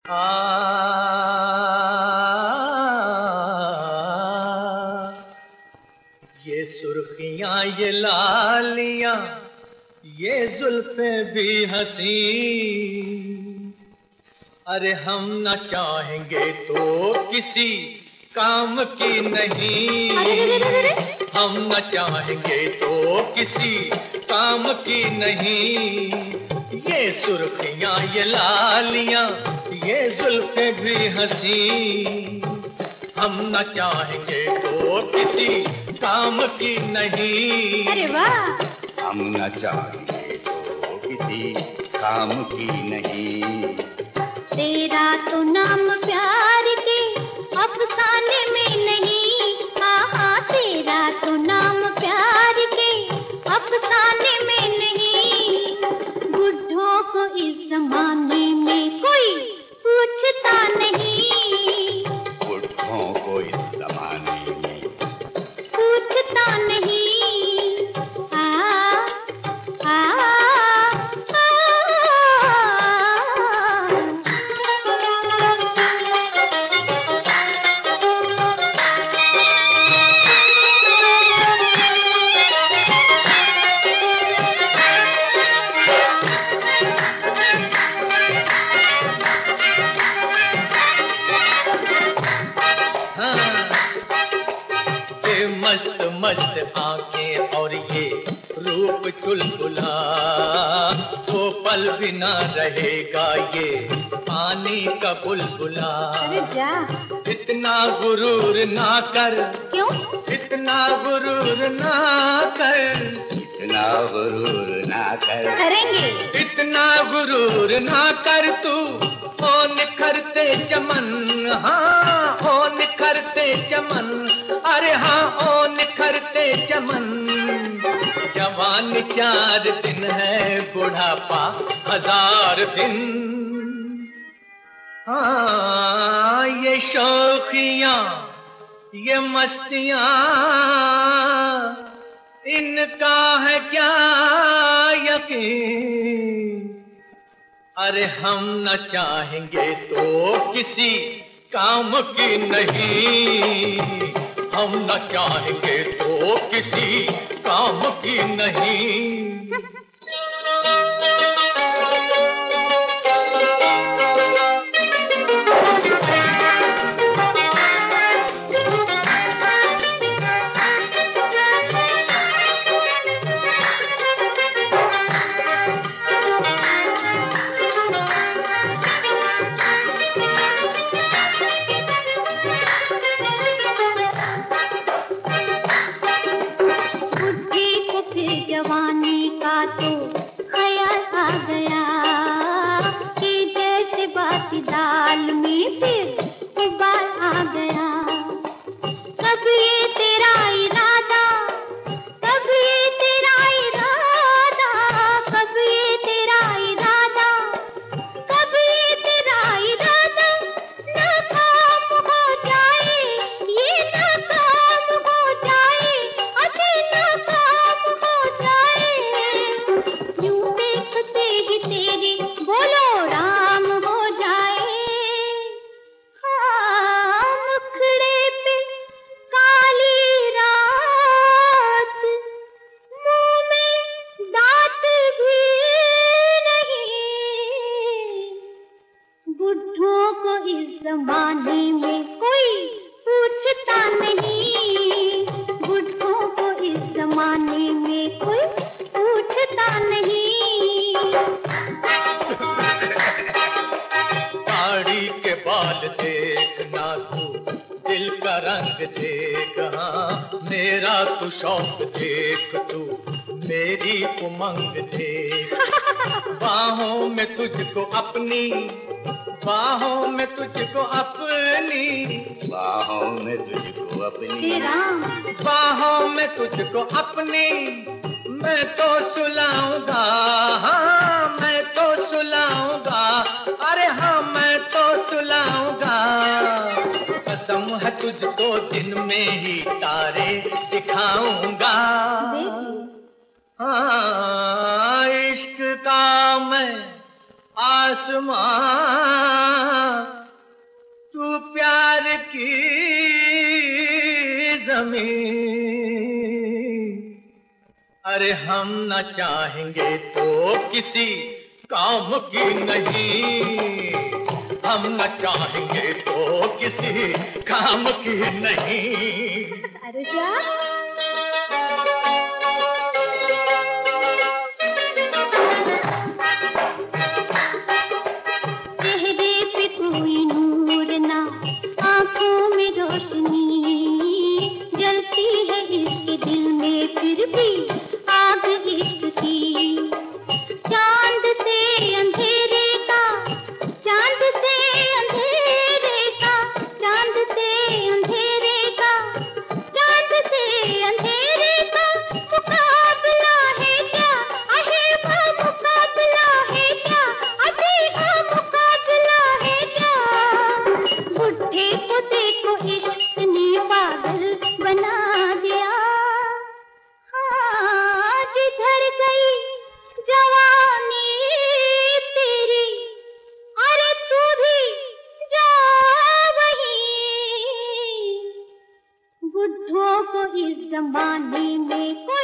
आ ये सुर्खियां ये लालियां ये जुल्फे भी हंसी, अरे हम न चाहेंगे तो किसी काम की नहीं। हम न चाहेंगे तो किसी काम की नहीं। ये सुर्खियां ये लालियां ये जुल्फे भी हंसी, हम न चाहेंगे तो किसी काम की नहीं। अरे वाह! हम न चाहेंगे तो किसी काम की नहीं। तेरा तो नाम प्यार के अफसाने में नहीं। हाँ, तेरा तो नाम प्यार के अफसाने में नहीं। बुढ़ों को इस जमाने में कोई पूछता नहीं। बुढ़ों को इस जमाने में पूछता नहीं। मस्त मस्त आंखें और ये रूप चुलबुला, वो पल भी ना रहेगा ये पानी का बुलबुला। अरे जा! इतना गुरूर ना कर। क्यों? इतना गुरूर ना कर। इतना गुरूर ना कर। करेंगे। इतना गुरूर ना कर तू, ओ निखरते चमन। हाँ, ओ निखरते चमन। अरे हाँ, ओ निखरते चमन। जवान 4 दिन है, बुढ़ापा 1000 दिन। हाँ, ये शौकियां ये मस्तियां इनका है क्या यकीन। अरे हम न चाहेंगे तो किसी काम की नहीं। हम न चाहेंगे तो किसी काम की नहीं। जवानी का तो ख्याल आ गया कि जैसे बाती दाल में फिर उबाल आ गया। कब ये तेरा इरादा, कब ये तेरा इरादा, कब ये तेरा इरादा, कब ये तेरा इरादा नाकाम हो जाए, ये नाकाम हो जाए, अरे नाकाम हो जाए। यूं देखते ही तेरे बोलो राम हो जाए। हाँ, मुखड़े पे काली रात, मुंह में दांत भी नहीं। बुढ़ों को इस जमाने में कोई पूछता नहीं। बुढ़ों को इस जमाने में कोई पूछता नहीं। साड़ी के बाल देखना तू, दिल का रंग देख। हाँ, मेरा तू शौक देख, तू मेरी उमंग देख। बाहों में तुझको अपनी, बाहों में तुझको अपनी, बाहों में तुझको अपनी, बाहों में तुझको अपनी मैं तो सुलाऊंगा। हाँ, मैं तो सुलाऊंगा। अरे हाँ, मैं तो सुलाऊंगा। कसम है तुझको दिन में ही तारे दिखाऊंगा। हाँ, इश्क का मैं आसमां की जमीन। अरे हम न चाहेंगे तो किसी काम की नहीं, हम न चाहेंगे तो किसी काम की नहीं। अरे क्या चेहरे पे कोई नूर ना, आंखों में रोशनी, जलती है इसके दिल में फिर भी आग इश्क की। चांद से अंधेरे का, चांद से अंधेरे का, चांद से अंधेरे का, चांद से अंधेरे का मुकाबला है क्या? अहे वो मुकाबला है क्या? अभी वो मुकाबला है क्या? बुढ़े को देखो इश्क ने पागल बना दिया। हाँ, जिधर गई जवानी तेरी, अरे तू भी जा वहीं। बुढ़ों को इस जमाने में